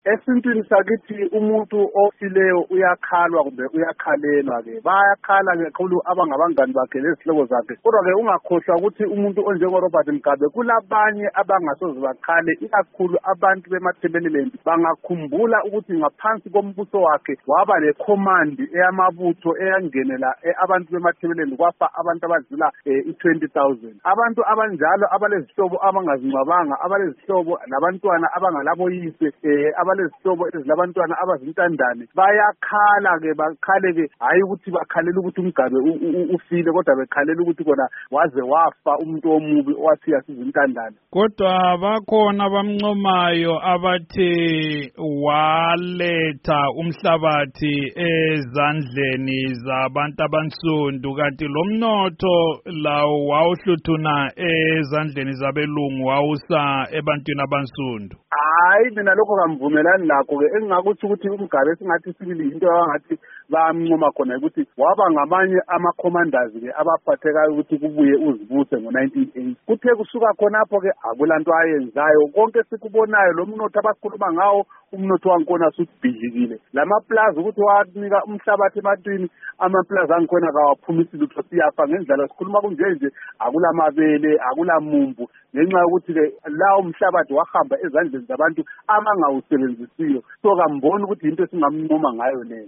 Esintwini sakithi umuntu ofileyo uyakhalwa kumbe uyakhalelwa-ke. Bayakhala kakhulu abangabangani bakhe lezihlobo zakhe. Kodwa-ke ungakhohlwa ukuthi umuntu onjengoRobert Mugabe kulabanye abangasoze bakhale, ikakhulu abantu bemathebeleland bangakhumbula ukuthi ngaphansi kombuso wakhe waba le-command eyamabutho eyangenela abantu bemathebeleland kwafa abantu abadlula i-20,000. Abantu abanjalo abalezihlobo abangazincwabanga, abalezihlobo labantwana abangalaboyise, abalezihlobo ezilabantwana abazintandane bayakhala-ke, bakhale-ke, hayi ukuthi bakhalela ukuthi uMgabe ufile, kodwa bekhalela ukuthi kona waze wafa umuntu omubi owathiya sizintandane. Kodwa bakhona bamncomayo abathi waletha umhlabathi ezandleni zabantu abansundu, kanti lo mnotho lawo wawuhluthuna ezandleni zabelungu wawusa ebantwini abansundu. Hayi, mina lokho kamvumelani nakho-ke. Engingakuthi ukuthi uMgabe singathi sibili into abangathi bamncoma khona ukuthi waba ngamanye ama-commanders-ke abaphathekayo ukuthi kubuye uzibuse ngo-1980. Kuthe kusuka khonapho-ke akulanto ayenzayo. Konke sikubonayo lo mnotho abakhuluma ngawo, umnotho wankona usubhidlikile. Lamaplaza ukuthi wanika umhlabathi ebantwini, amaplaza angikhona kawaphumisi lutho, siyafa ngendlela. Sikhuluma kunje akulamabele, akulamumbu, ngenxa yokuthi-ke lawo mhlabathi wahamba ezandleni zabantu abangawusebenzisiyo. So kamboni ukuthi into esingamnqoma ngayo leyo.